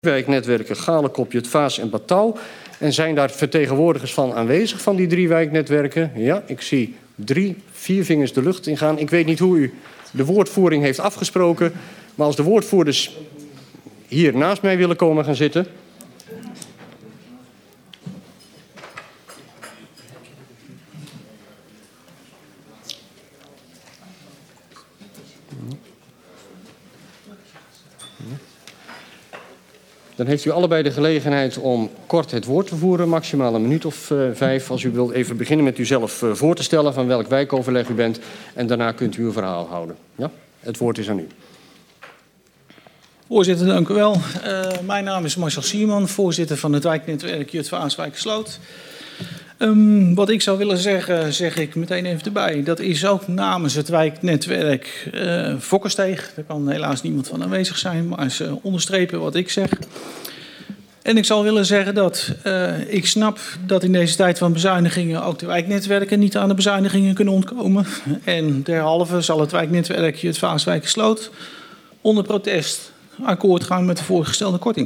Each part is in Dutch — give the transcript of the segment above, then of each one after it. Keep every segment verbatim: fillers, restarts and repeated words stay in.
wijknetwerken Galekop, Jutphaas en Batouw. En zijn daar vertegenwoordigers van aanwezig van die drie wijknetwerken? Ja, ik zie drie, vier vingers de lucht ingaan. Ik weet niet hoe u de woordvoering heeft afgesproken. Maar als de woordvoerders hier naast mij willen komen gaan zitten. Dan heeft u allebei de gelegenheid om kort het woord te voeren, maximaal een minuut of uh, vijf. Als u wilt even beginnen met uzelf uh, voor te stellen van welk wijkoverleg u bent. En daarna kunt u uw verhaal houden. Ja? Het woord is aan u. Voorzitter, dank u wel. Uh, mijn naam is Marcel Sierman, voorzitter van het wijknetwerk Jutphaas Wijkersloot. Um, wat ik zou willen zeggen, zeg ik meteen even erbij. Dat is ook namens het wijknetwerk uh, Fokkersteeg. Daar kan helaas niemand van aanwezig zijn, maar ze onderstrepen wat ik zeg. En ik zal willen zeggen dat uh, ik snap dat in deze tijd van bezuinigingen ook de wijknetwerken niet aan de bezuinigingen kunnen ontkomen. En derhalve zal het wijknetwerk Jutphaas Wijkersloot onder protest akkoord gaan met de voorgestelde korting.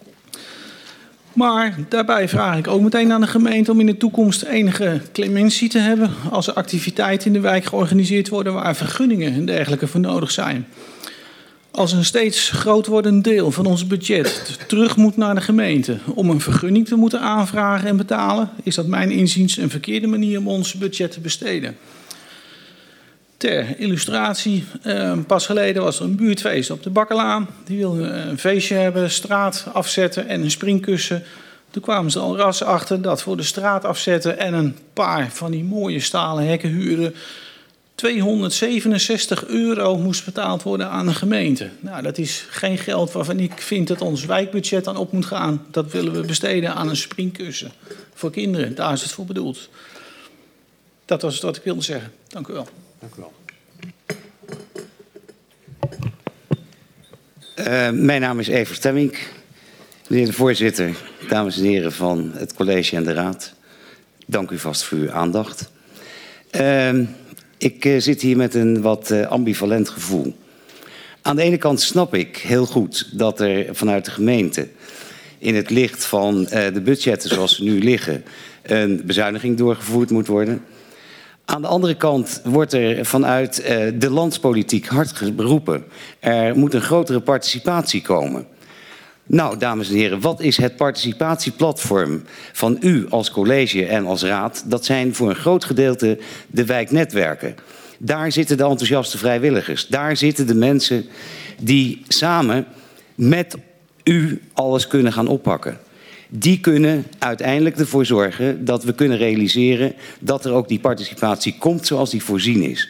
Maar daarbij vraag ik ook meteen aan de gemeente om in de toekomst enige clementie te hebben als er activiteiten in de wijk georganiseerd worden waar vergunningen en dergelijke voor nodig zijn. Als een steeds groot wordend deel van ons budget terug moet naar de gemeente om een vergunning te moeten aanvragen en betalen, is dat mijn inziens een verkeerde manier om ons budget te besteden. Ter illustratie, eh, pas geleden was er een buurtfeest op de Bakkerlaan. Die wilden een feestje hebben, straat afzetten en een springkussen. Toen kwamen ze al ras achter dat voor de straat afzetten en een paar van die mooie stalen hekken huren tweehonderdzevenenzestig euro moest betaald worden aan de gemeente. Nou, dat is geen geld waarvan ik vind dat ons wijkbudget aan op moet gaan. Dat willen we besteden aan een springkussen voor kinderen. Daar is het voor bedoeld. Dat was het wat ik wilde zeggen. Dank u wel. Dank u wel. Uh, mijn naam is Evert Temmink. Meneer de voorzitter, dames en heren van het college en de raad. Dank u vast voor uw aandacht. Uh, ik uh, zit hier met een wat uh, ambivalent gevoel. Aan de ene kant snap ik heel goed dat er vanuit de gemeente in het licht van uh, de budgetten zoals ze nu liggen een bezuiniging doorgevoerd moet worden. Aan de andere kant wordt er vanuit uh, de landspolitiek hard geroepen. Er moet een grotere participatie komen. Nou, dames en heren, wat is het participatieplatform van u als college en als raad? Dat zijn voor een groot gedeelte de wijknetwerken. Daar zitten de enthousiaste vrijwilligers. Daar zitten de mensen die samen met u alles kunnen gaan oppakken. Die kunnen uiteindelijk ervoor zorgen dat we kunnen realiseren dat er ook die participatie komt zoals die voorzien is.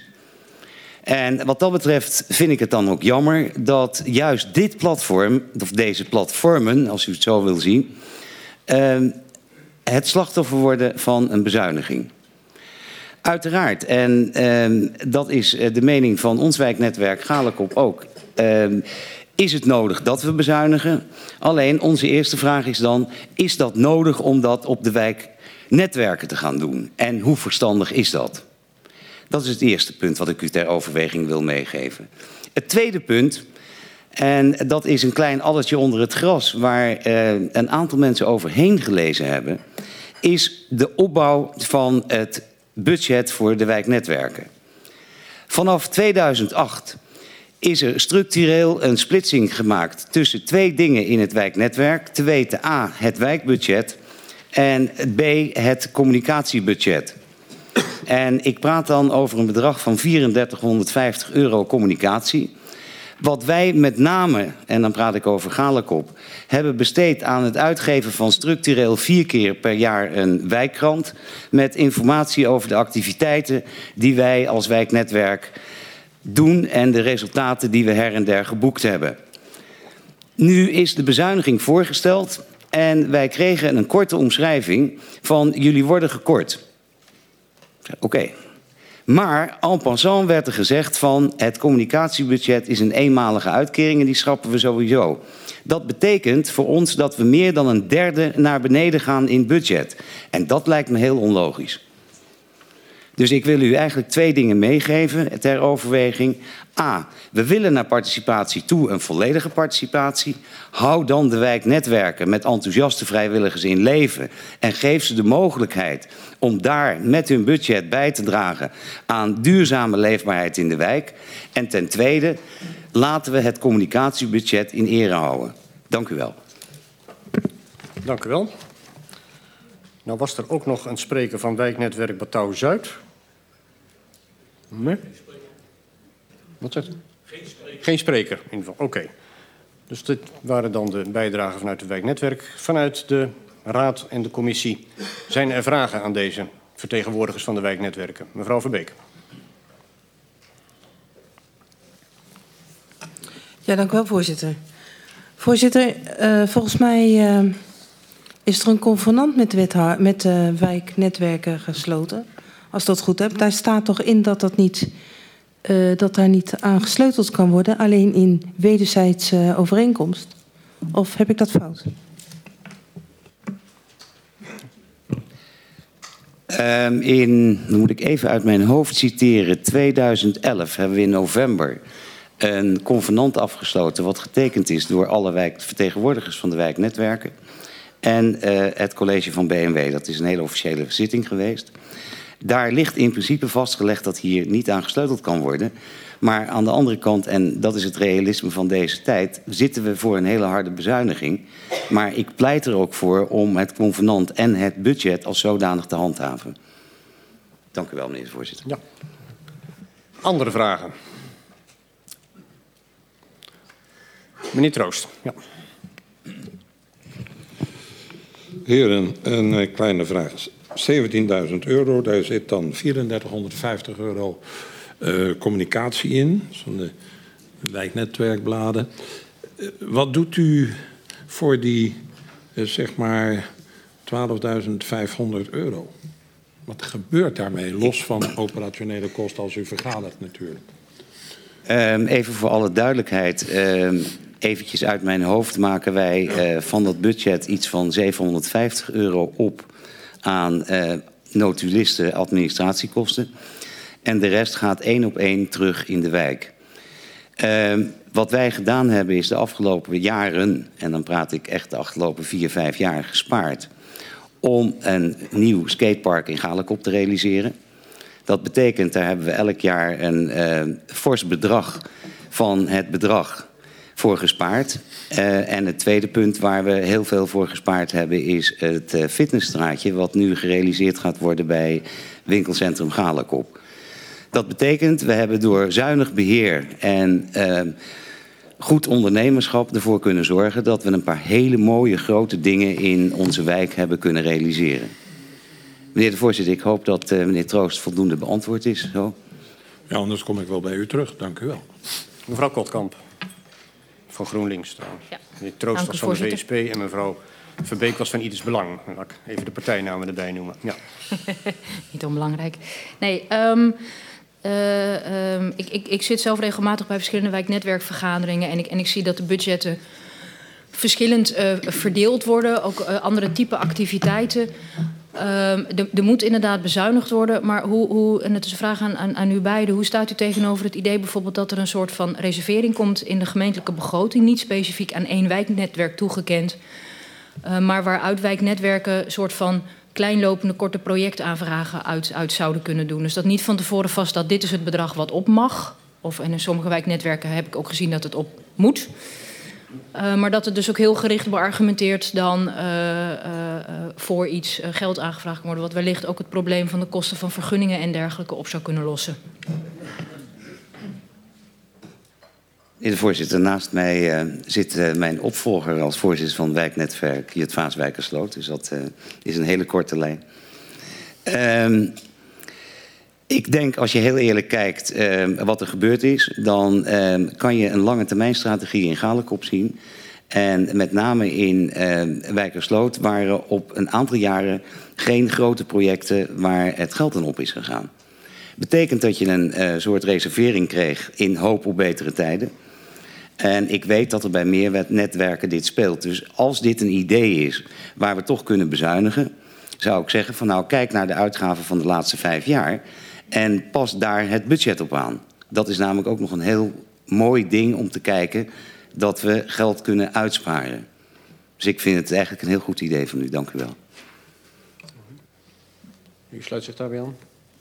En wat dat betreft vind ik het dan ook jammer dat juist dit platform, of deze platformen, als u het zo wil zien, uh, het slachtoffer worden van een bezuiniging. Uiteraard, en uh, dat is de mening van ons wijknetwerk Galekop ook, uh, is het nodig dat we bezuinigen? Alleen onze eerste vraag is dan, is dat nodig om dat op de wijknetwerken te gaan doen? En hoe verstandig is dat? Dat is het eerste punt wat ik u ter overweging wil meegeven. Het tweede punt, en dat is een klein addertje onder het gras waar uh, een aantal mensen overheen gelezen hebben, is de opbouw van het budget voor de wijknetwerken. Vanaf tweeduizend acht is er structureel een splitsing gemaakt tussen twee dingen in het wijknetwerk. Te weten A, het wijkbudget en B, het communicatiebudget. En ik praat dan over een bedrag van drieduizend euro communicatie. Wat wij met name, en dan praat ik over Galekop, hebben besteed aan het uitgeven van structureel vier keer per jaar een wijkkrant met informatie over de activiteiten die wij als wijknetwerk doen en de resultaten die we her en der geboekt hebben. Nu is de bezuiniging voorgesteld en wij kregen een korte omschrijving van jullie worden gekort. Oké. Okay. Maar en passant werd er gezegd van het communicatiebudget is een eenmalige uitkering en die schrappen we sowieso. Dat betekent voor ons dat we meer dan een derde naar beneden gaan in budget. En dat lijkt me heel onlogisch. Dus ik wil u eigenlijk twee dingen meegeven ter overweging. A, we willen naar participatie toe, een volledige participatie. Hou dan de wijknetwerken met enthousiaste vrijwilligers in leven. En geef ze de mogelijkheid om daar met hun budget bij te dragen aan duurzame leefbaarheid in de wijk. En ten tweede, laten we het communicatiebudget in ere houden. Dank u wel. Dank u wel. Nou was er ook nog een spreker van wijknetwerk Batouw Zuid. Nee? Wat zegt u? Geen spreker. Geen spreker, in ieder geval. Oké. Okay. Dus dit waren dan de bijdragen vanuit het wijknetwerk. Vanuit de raad en de commissie zijn er vragen aan deze vertegenwoordigers van de wijknetwerken. Mevrouw Verbeek. Ja, dank u wel, voorzitter. Voorzitter, uh, volgens mij uh, is er een convenant met, wethou- met de wijknetwerken gesloten. Als ik dat goed heb. Daar staat toch in dat, dat, niet, uh, dat daar niet aan gesleuteld kan worden. Alleen in wederzijdse uh, overeenkomst. Of heb ik dat fout? Um, in, dan moet ik even uit mijn hoofd citeren. tweeduizend elf hebben we in november een convenant afgesloten. Wat getekend is door alle wijk, vertegenwoordigers van de wijknetwerken. En uh, het college van B N W. Dat is een hele officiële zitting geweest. Daar ligt in principe vastgelegd dat hier niet aan gesleuteld kan worden. Maar aan de andere kant, en dat is het realisme van deze tijd, zitten we voor een hele harde bezuiniging. Maar ik pleit er ook voor om het convenant en het budget als zodanig te handhaven. Dank u wel, meneer de voorzitter. Ja. Andere vragen? Meneer Troost. Ja. Heren, een kleine vraag. zeventienduizend euro, daar zit dan vierendertighonderdvijftig euro uh, communicatie in, van de wijknetwerkbladen. Uh, wat doet u voor die, uh, zeg maar, twaalfduizend vijfhonderd euro? Wat gebeurt daarmee, los van operationele kosten als u vergadert natuurlijk? Um, even voor alle duidelijkheid, um, eventjes uit mijn hoofd maken wij uh, van dat budget iets van zevenhonderdvijftig euro op aan uh, notulisten administratiekosten. En de rest gaat één op één terug in de wijk. Uh, wat wij gedaan hebben is de afgelopen jaren, en dan praat ik echt de afgelopen vier, vijf jaar, gespaard om een nieuw skatepark in Galekop te realiseren. Dat betekent, daar hebben we elk jaar een uh, fors bedrag van het bedrag voor gespaard. Uh, en het tweede punt waar we heel veel voor gespaard hebben is het uh, fitnessstraatje, wat nu gerealiseerd gaat worden bij winkelcentrum Galekop. Dat betekent, we hebben door zuinig beheer en uh, goed ondernemerschap ervoor kunnen zorgen dat we een paar hele mooie grote dingen in onze wijk hebben kunnen realiseren. Meneer de voorzitter, ik hoop dat uh, meneer Troost voldoende beantwoord is. Zo. Ja, anders kom ik wel bij u terug. Dank u wel. Mevrouw Kotkamp, van GroenLinks trouwens. Ja. Meneer Troost Dank was u, van de voorzitter. V S P en mevrouw Verbeek was van Ieders Belang. Laat ik even de partijnamen erbij noemen. Ja. Niet onbelangrijk. Nee, um, uh, um, ik, ik, ik zit zelf regelmatig bij verschillende wijknetwerkvergaderingen en ik, en ik zie dat de budgetten verschillend uh, verdeeld worden, ook uh, andere type activiteiten. Um, er moet inderdaad bezuinigd worden, maar hoe, hoe, en het is een vraag aan, aan, aan u beiden, hoe staat u tegenover het idee bijvoorbeeld dat er een soort van reservering komt in de gemeentelijke begroting, niet specifiek aan één wijknetwerk toegekend, uh, maar waaruit wijknetwerken een soort van kleinlopende korte projectaanvragen uit, uit zouden kunnen doen. Dus dat niet van tevoren vast dat dit is het bedrag wat op mag, of en in sommige wijknetwerken heb ik ook gezien dat het op moet. Uh, maar dat het dus ook heel gericht beargumenteerd dan uh, uh, uh, voor iets uh, geld aangevraagd kan worden, wat wellicht ook het probleem van de kosten van vergunningen en dergelijke op zou kunnen lossen. Meneer de voorzitter, naast mij uh, zit uh, mijn opvolger als voorzitter van het wijknetwerk Jutphaas Wijkersloot. Dus dat uh, is een hele korte lijn. Uh, Ik denk, als je heel eerlijk kijkt uh, wat er gebeurd is, dan uh, kan je een lange termijnstrategie in Galekop zien. En met name in uh, Wijkersloot waren op een aantal jaren geen grote projecten waar het geld aan op is gegaan. Betekent dat je een uh, soort reservering kreeg in hoop op betere tijden. En ik weet dat er bij meer netwerken dit speelt. Dus als dit een idee is waar we toch kunnen bezuinigen, zou ik zeggen van nou kijk naar de uitgaven van de laatste vijf jaar. En pas daar het budget op aan. Dat is namelijk ook nog een heel mooi ding om te kijken dat we geld kunnen uitsparen. Dus ik vind het eigenlijk een heel goed idee van u. Dank u wel. U sluit zich daarbij aan?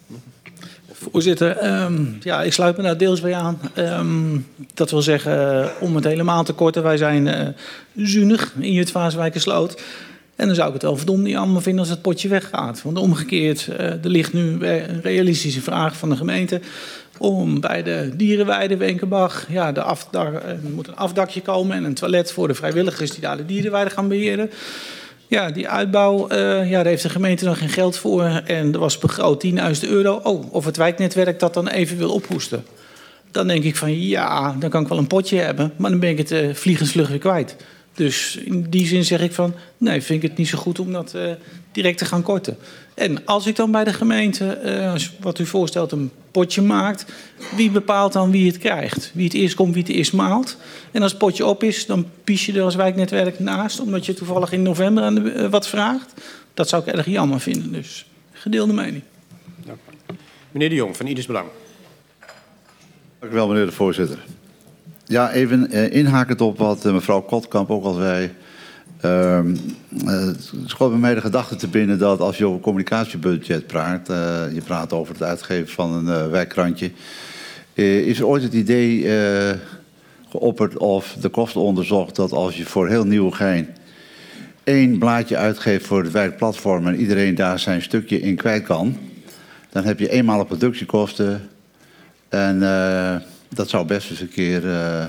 Voorzitter, um, ja, ik sluit me daar deels bij aan. Um, dat wil zeggen, uh, om het helemaal te korten, wij zijn uh, zuinig in Jutphaas-Wijkersloot. En dan zou ik het wel verdomd niet allemaal vinden als het potje weggaat. Want omgekeerd, uh, er ligt nu een realistische vraag van de gemeente om bij de dierenweide Wenkenbach, ja, de afdak, er moet een afdakje komen en een toilet voor de vrijwilligers die daar de dierenweide gaan beheren. Ja, die uitbouw, uh, ja, daar heeft de gemeente nog geen geld voor. En er was begroot tienduizend euro. Oh, of het wijknetwerk dat dan even wil ophoesten. Dan denk ik van ja, dan kan ik wel een potje hebben. Maar dan ben ik het uh, vliegensvlug weer kwijt. Dus in die zin zeg ik van nee, vind ik het niet zo goed om dat uh, direct te gaan korten. En als ik dan bij de gemeente, uh, wat u voorstelt, een potje maakt, wie bepaalt dan wie het krijgt? Wie het eerst komt, wie het eerst maalt. En als het potje op is, dan pies je er als wijknetwerk naast, omdat je toevallig in november aan de, uh, wat vraagt. Dat zou ik erg jammer vinden, dus gedeelde mening. Dank u. Meneer De Jong van Ieders Belang. Dank u wel, meneer de voorzitter. Ja, even uh, inhakend op wat uh, mevrouw Kotkamp ook al zei. Uh, uh, het schoot bij mij de gedachte te binnen dat als je over communicatiebudget praat, uh, je praat over het uitgeven van een uh, wijkkrantje, uh, is er ooit het idee uh, geopperd of de kosten onderzocht dat als je voor heel Nieuwegein één blaadje uitgeeft voor het wijkplatform en iedereen daar zijn stukje in kwijt kan, dan heb je eenmalige productiekosten en uh, dat zou best eens een keer uh,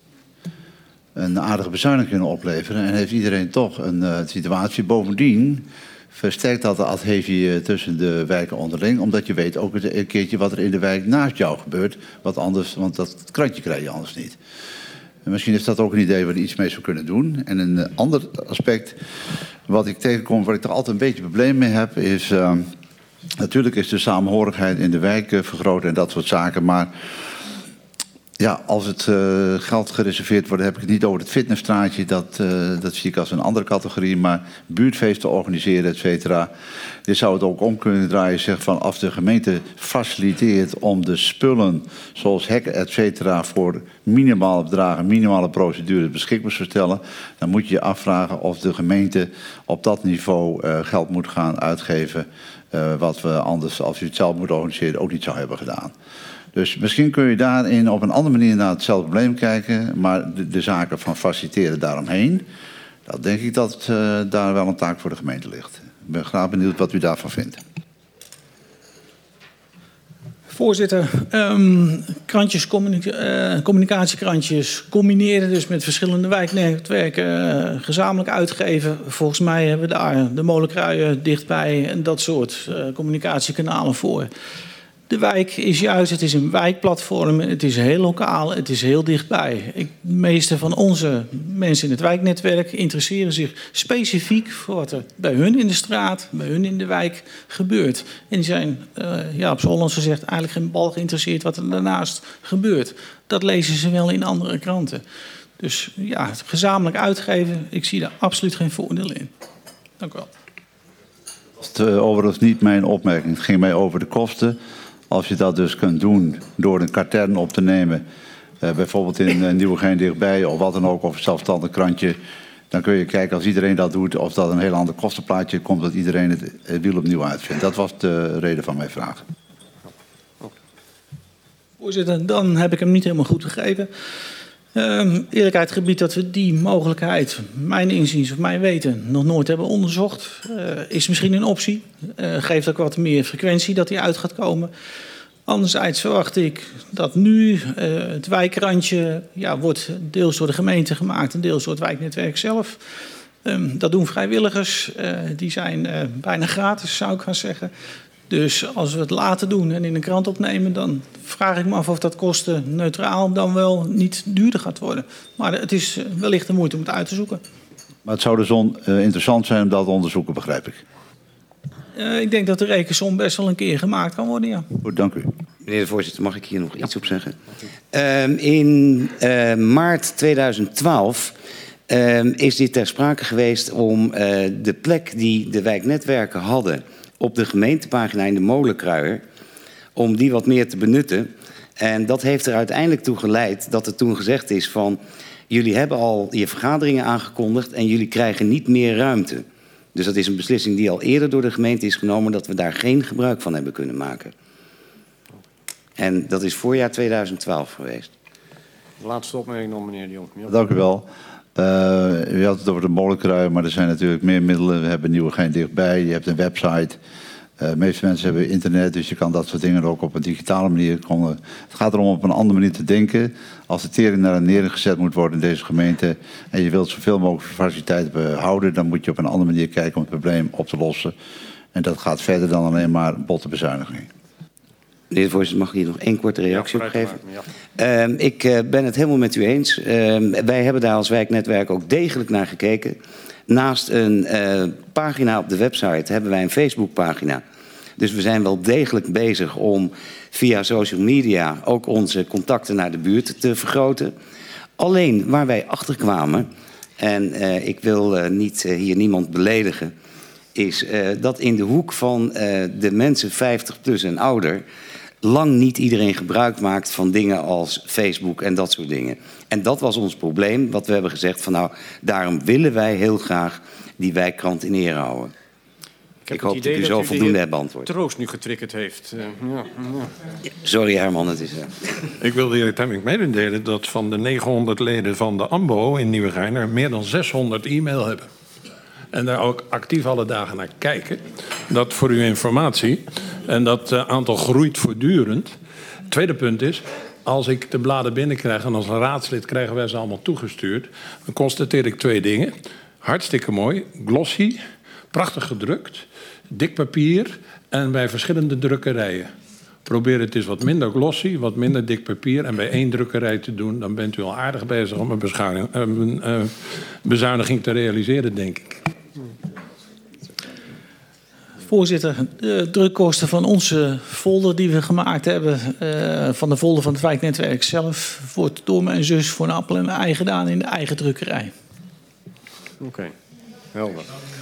een aardige bezuiniging kunnen opleveren. En heeft iedereen toch een uh, situatie. Bovendien versterkt dat de adhesie tussen de wijken onderling. Omdat je weet ook een keertje wat er in de wijk naast jou gebeurt. Wat anders, want dat krantje krijg je anders niet. En misschien is dat ook een idee waar we iets mee zou kunnen doen. En een uh, ander aspect wat ik tegenkom, waar ik toch altijd een beetje probleem mee heb, is Uh, natuurlijk is de samenhorigheid in de wijk uh, vergroot en dat soort zaken. Maar ja, als het uh, geld gereserveerd wordt, heb ik het niet over het fitnessstraatje. Dat, uh, dat zie ik als een andere categorie. Maar buurtfeesten organiseren, et cetera. Dit zou het ook om kunnen draaien. Zeg van als de gemeente faciliteert om de spullen, zoals hekken, et cetera, voor minimale bedragen, minimale procedures beschikbaar te stellen. Dan moet je je afvragen of de gemeente op dat niveau uh, geld moet gaan uitgeven. Uh, wat we anders, als u het zelf moet organiseren, ook niet zou hebben gedaan. Dus misschien kun je daarin op een andere manier naar hetzelfde probleem kijken. Maar de, de zaken van faciliteren daaromheen, dat denk ik dat uh, daar wel een taak voor de gemeente ligt. Ik ben graag benieuwd wat u daarvan vindt. Voorzitter, um, krantjes, communica uh, communicatiekrantjes combineren dus met verschillende wijknetwerken, uh, gezamenlijk uitgeven. Volgens mij hebben we daar de molenkruien dichtbij en dat soort uh, communicatiekanalen voor. De wijk is juist, het is een wijkplatform, het is heel lokaal, het is heel dichtbij. Ik, de meeste van onze mensen in het wijknetwerk interesseren zich specifiek voor wat er bij hun in de straat, bij hun in de wijk gebeurt. En die zijn, uh, ja, op z'n Hollands gezegd, eigenlijk geen bal geïnteresseerd wat er daarnaast gebeurt. Dat lezen ze wel in andere kranten. Dus ja, gezamenlijk uitgeven, ik zie daar absoluut geen voordeel in. Dank u wel. Dat is uh, overigens niet mijn opmerking. Het ging mij over de kosten. Als je dat dus kunt doen door een katern op te nemen, uh, bijvoorbeeld in uh, Nieuwegein dichtbij of wat dan ook, of een zelfstandig krantje, dan kun je kijken als iedereen dat doet of dat een heel ander kostenplaatje komt, dat iedereen het, het wiel opnieuw uitvindt. Dat was de reden van mijn vraag. Voorzitter, dan heb ik hem niet helemaal goed begrepen. Uh, eerlijkheid gebied dat we die mogelijkheid, mijn inziens of mijn weten, nog nooit hebben onderzocht. Uh, is misschien een optie. Uh, geeft ook wat meer frequentie dat die uit gaat komen. Anderzijds verwacht ik dat nu uh, het wijkrandje ja, wordt deels door de gemeente gemaakt en deels door het wijknetwerk zelf. Um, dat doen vrijwilligers. Uh, die zijn uh, bijna gratis, zou ik gaan zeggen. Dus als we het later doen en in een krant opnemen, dan vraag ik me af of dat kosten neutraal dan wel niet duurder gaat worden. Maar het is wellicht de moeite om het uit te zoeken. Maar het zou dus on, uh, interessant zijn om dat te onderzoeken, begrijp ik. Uh, ik denk dat de rekensom best wel een keer gemaakt kan worden, ja. Goed, dank u. Meneer de voorzitter, mag ik hier nog iets op zeggen? Uh, in uh, maart tweeduizend twaalf uh, is dit ter sprake geweest om uh, de plek die de wijknetwerken hadden op de gemeentepagina in de Molenkruier om die wat meer te benutten. En dat heeft er uiteindelijk toe geleid dat er toen gezegd is van... jullie hebben al je vergaderingen aangekondigd en jullie krijgen niet meer ruimte. Dus dat is een beslissing die al eerder door de gemeente is genomen... dat we daar geen gebruik van hebben kunnen maken. En dat is voorjaar tweeduizend twaalf geweest. Laatste opmerking nog, meneer de Jong. Ja. Dank u wel. Uh, u had het over de molenkrui, maar er zijn natuurlijk meer middelen. We hebben Nieuwegein dichtbij, je hebt een website. Uh, de meeste mensen hebben internet, dus je kan dat soort dingen ook op een digitale manier komen. Het gaat erom op een andere manier te denken. Als de tering naar een nering gezet moet worden in deze gemeente... en je wilt zoveel mogelijk faciliteiten behouden... dan moet je op een andere manier kijken om het probleem op te lossen. En dat gaat verder dan alleen maar botte bezuiniging. Meneer de voorzitter, mag ik hier nog één korte reactie ja, op geven? Ja. Uh, ik uh, ben het helemaal met u eens. Uh, wij hebben daar als wijknetwerk ook degelijk naar gekeken. Naast een uh, pagina op de website hebben wij een Facebookpagina. Dus we zijn wel degelijk bezig om via social media... ook onze contacten naar de buurt te vergroten. Alleen waar wij achter kwamen... en uh, ik wil uh, niet uh, hier niemand beledigen... is uh, dat in de hoek van uh, de mensen vijftig plus en ouder... lang niet iedereen gebruik maakt van dingen als Facebook en dat soort dingen. En dat was ons probleem, wat we hebben gezegd van nou... daarom willen wij heel graag die wijkkrant in ere houden. Ik, ik hoop dat u zo voldoende hebt beantwoord. Troost nu getriggerd heeft. Uh, ja, ja. Sorry Herman, het is... Uh... Ik wil de heer Temmink mededelen dat van de negenhonderd leden van de A M B O in Nieuwegein... er meer dan zeshonderd e-mail hebben. En daar ook actief alle dagen naar kijken. Dat voor uw informatie. En dat uh, aantal groeit voortdurend. Het tweede punt is... als ik de bladen binnenkrijg en als een raadslid krijgen wij ze allemaal toegestuurd... dan constateer ik twee dingen. Hartstikke mooi, glossy, prachtig gedrukt, dik papier en bij verschillende drukkerijen. Probeer het eens wat minder glossy, wat minder dik papier... en bij één drukkerij te doen, dan bent u al aardig bezig om een, een uh, bezuiniging te realiseren, denk ik. Voorzitter, de drukkosten van onze folder die we gemaakt hebben... Uh, van de folder van het wijknetwerk zelf... wordt door mijn zus voor een appel en een ei gedaan in de eigen drukkerij. Oké, okay. Helder.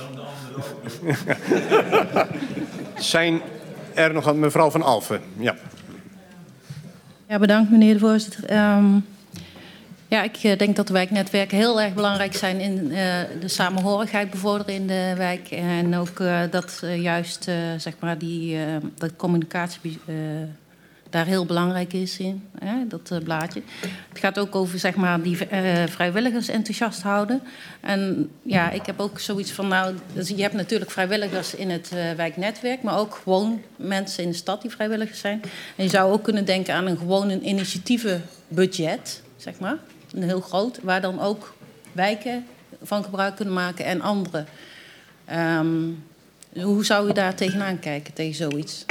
Zijn er nog een mevrouw van Alphen? Ja. Ja, bedankt meneer de voorzitter. Um, ja, ik denk dat de wijknetwerken heel erg belangrijk zijn in uh, de samenhorigheid bevorderen in de wijk. En ook uh, dat uh, juist uh, zeg maar die uh, dat communicatie uh, daar heel belangrijk is in, hè, dat uh, blaadje. Het gaat ook over zeg maar die uh, vrijwilligers enthousiast houden. En ja, ik heb ook zoiets van, nou, dus je hebt natuurlijk vrijwilligers in het uh, wijknetwerk, maar ook gewoon mensen in de stad die vrijwilligers zijn. En je zou ook kunnen denken aan een gewoon een initiatievenbudget, zeg maar, een heel groot, waar dan ook wijken van gebruik kunnen maken en anderen. Um, hoe zou u daar tegenaan kijken, tegen zoiets?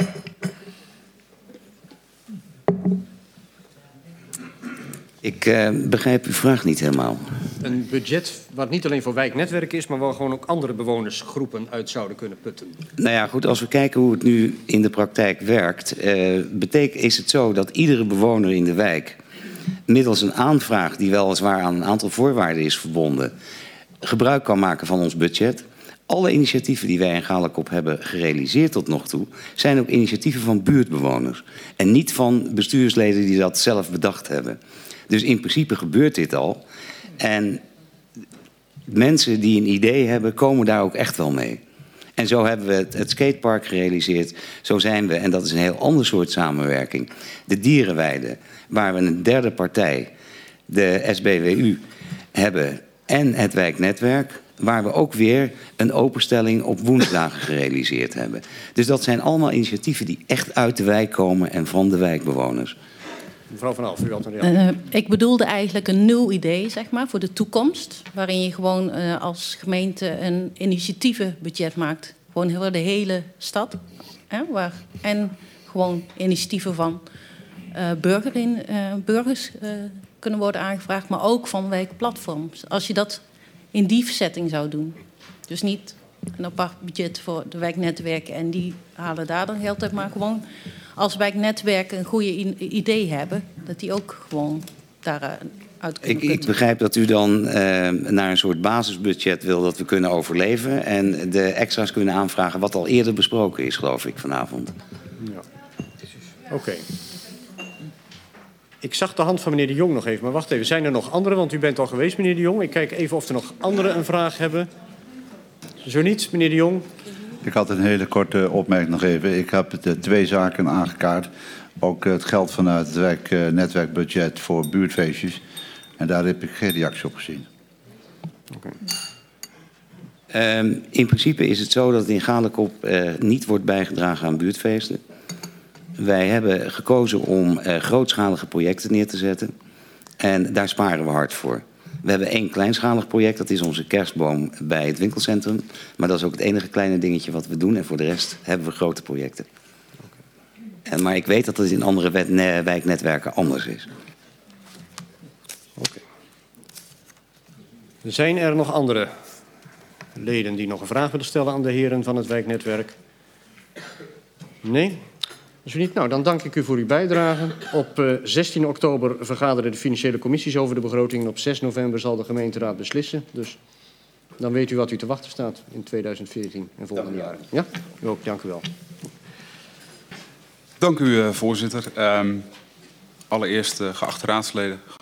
Ik uh, begrijp uw vraag niet helemaal. Een budget wat niet alleen voor wijknetwerken is... maar waar gewoon ook andere bewonersgroepen uit zouden kunnen putten. Nou ja, goed, als we kijken hoe het nu in de praktijk werkt... Uh, betekent, is het zo dat iedere bewoner in de wijk... middels een aanvraag die weliswaar aan een aantal voorwaarden is verbonden... gebruik kan maken van ons budget. Alle initiatieven die wij in Galekop hebben gerealiseerd tot nog toe... zijn ook initiatieven van buurtbewoners. En niet van bestuursleden die dat zelf bedacht hebben. Dus in principe gebeurt dit al. En mensen die een idee hebben, komen daar ook echt wel mee. En zo hebben we het, het skatepark gerealiseerd. Zo zijn we, en dat is een heel ander soort samenwerking... de dierenweide, waar we een derde partij, de S B W U, hebben... en het wijknetwerk, waar we ook weer een openstelling op woensdagen gerealiseerd hebben. Dus dat zijn allemaal initiatieven die echt uit de wijk komen en van de wijkbewoners. Mevrouw Van Alphen, u had een reactie. Uh, ik bedoelde eigenlijk een nieuw idee, zeg maar, voor de toekomst. Waarin je gewoon uh, als gemeente een initiatievenbudget maakt. Gewoon voor de hele stad. Hè, waar, en gewoon initiatieven van uh, burger in, uh, burgers uh, kunnen worden aangevraagd. Maar ook van wijkplatforms. Als je dat in die setting zou doen. Dus niet een apart budget voor de wijknetwerken en die halen daar dan geld uit. Maar gewoon als wijknetwerken een goede idee hebben, dat die ook gewoon daaruit kunnen ik, ik begrijp dat u dan uh, naar een soort basisbudget wil dat we kunnen overleven. En de extra's kunnen aanvragen wat al eerder besproken is, geloof ik, vanavond. Ja. Oké. Okay. Ik zag de hand van meneer De Jong nog even, maar wacht even. Zijn er nog anderen? Want u bent al geweest, meneer De Jong. Ik kijk even of er nog anderen een vraag hebben. Zo niet, meneer De Jong. Ik had een hele korte opmerking nog even. Ik heb de twee zaken aangekaart. Ook het geld vanuit het wijk, uh, netwerkbudget voor buurtfeestjes. En daar heb ik geen reactie op gezien. Okay. Um, in principe is het zo dat het in Galekop uh, niet wordt bijgedragen aan buurtfeesten. Wij hebben gekozen om uh, grootschalige projecten neer te zetten. En daar sparen we hard voor. We hebben één kleinschalig project, dat is onze kerstboom bij het winkelcentrum. Maar dat is ook het enige kleine dingetje wat we doen. En voor de rest hebben we grote projecten. En, maar ik weet dat het in andere wet, ne, wijknetwerken anders is. Oké. Okay. Zijn er nog andere leden die nog een vraag willen stellen aan de heren van het wijknetwerk? Nee? Als u niet, nou, dan dank ik u voor uw bijdrage. Op uh, zestien oktober vergaderen de financiële commissies over de begroting. En op zes november zal de gemeenteraad beslissen. Dus dan weet u wat u te wachten staat in tweeduizend veertien en volgende jaren. Ja? U ook, dank u wel. Dank u, uh, voorzitter. Um, allereerst, uh, geachte raadsleden.